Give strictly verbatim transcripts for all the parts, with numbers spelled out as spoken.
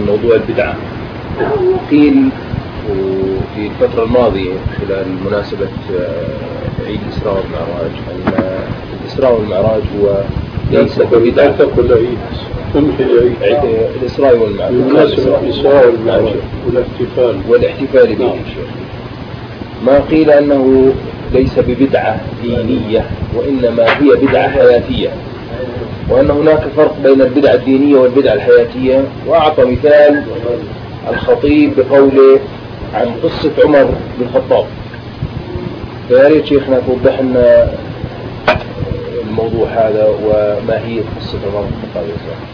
موضوع البدعة. قيل في الفترة الماضية خلال مناسبة عيد الإسراء والمعراج أن الإسراء والمعراج هو ليس ببدعة. الإسراء والمعراج مناسبة الإسراء والمعراج والاحتفال والاحتفال به. ما قيل أنه ليس ببدعة دينية وإنما هي بدعة حياتية، وأن هناك فرق بين البدعة الدينية والبدعة الحياتية. وأعطى مثال الخطيب بقوله عن قصة عمر بن الخطاب. فيا ريت شيخنا توضح لنا الموضوع هذا وما هي قصة عمر بن الخطاب.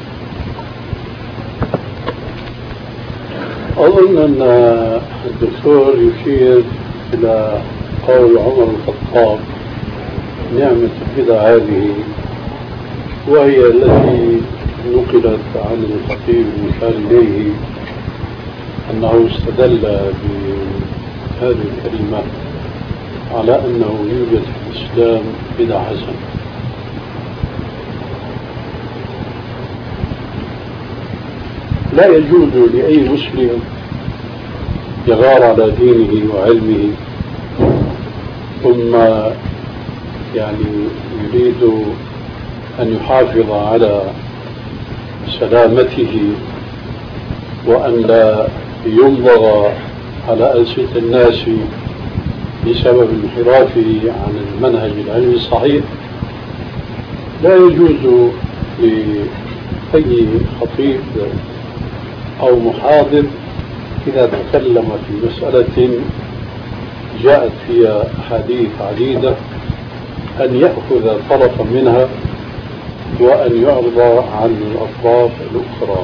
أظن أن الدكتور يشير إلى قول عمر بن الخطاب نعمة البدع هذه، وهي التي نقلت عن الخطيب المشار إليه أنه استدل بهذه الكلمة على أنه يوجد في الإسلام بدع حسنة. لا يجوز لأي مسلم يغار على دينه وعلمه ثم يعني يريد أن يحافظ على سلامته وأن لا ينظر على ألسنة الناس بسبب انحرافه عن المنهج العلمي الصحيح. لا يجوز لأي خطيب أو محاضر إذا تكلم في مسألة جاءت فيها أحاديث عديدة أن يأخذ طرفا منها وأن يعرض عن الأطراف الأخرى.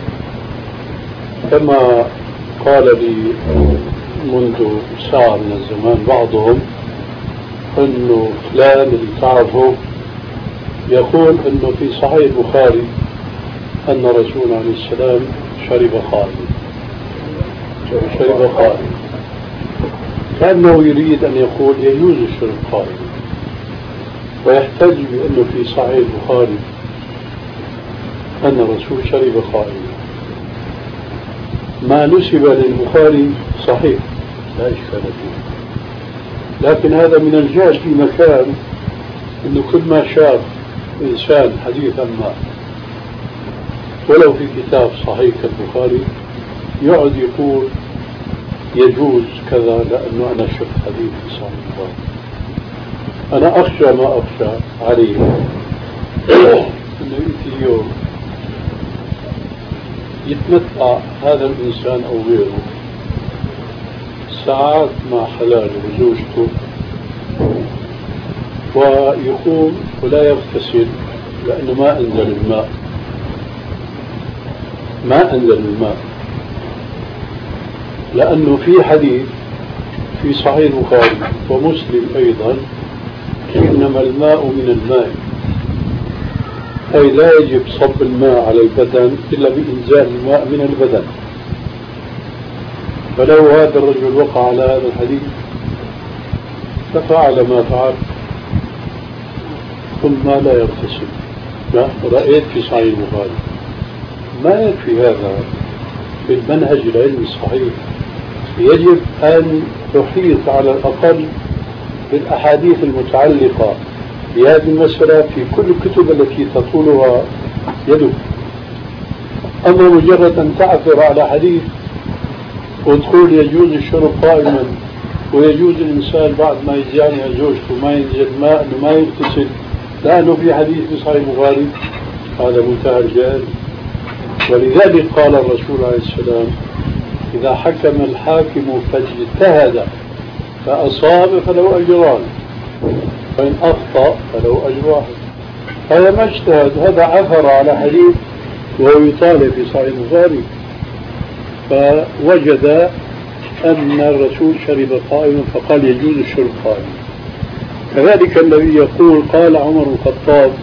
كما قال لي منذ ساعة من الزمان بعضهم أنه فلان اللي تعرفه يقول أنه في صحيح البخاري أن رسول عليه السلام شرب خالد شرب خالد كأنه يريد أن يقول يجوز الشرب خالد، ويحتج بأنه في صحيح البخاري أن الرسول شرب خالد. ما نسب للبخاري صحيح لا إشكال فيه، لكن هذا من الجهل في مكان أنه كل ما شاف إنسان حديثا ما ولو في كتاب صحيح كالبخاري يقعد يقول يجوز كذا لأنه أنا شفت حديث في صحيح البخاري. أنا أخشى ما أخشى عليه أنه يأتي يوم يتمتع هذا الإنسان أو غيره ساعات مع حلاله وزوجته ويقوم ولا يغتسل لأنه ما أنزل الماء ما أنزل الماء لأنه في حديث في صحيح البخاري ومسلم أيضا إنما الماء من الماء، أي لا يجب صب الماء على البدن إلا بإنزال الماء من البدن. فلو هذا الرجل وقع على هذا الحديث ففعل ما فعل ثم لا يغتسل. لا رأيت في صحيح البخاري ما يكفي هذا في المنهج العلمي الصحيح. يجب أن تحيط على الأقل بالأحاديث المتعلقة بهذه المسألة في كل الكتب التي تطولها يدك. أما مجرد أن تعثر على حديث وتقول يجوز الشرب قائما ويجوز الإنسان بعد ما يجامع زوجته ما ينزل ماء أنه ما يغتسل لأنه في حديث في صحيح البخاري، هذا منتهى الجهل. ولذلك قال الرسول عليه السلام إذا حكم الحاكم فاجتهد فأصاب فله أجران وإن أخطأ فله أجر واحد. هذا ما اجتهد، هذا عثر على حديث وهو يطالب في صحيح البخاري فوجد أن الرسول شرب قائما فقال يجوز الشرب قائما. كذلك الذي يقول قال عمر بن الخطاب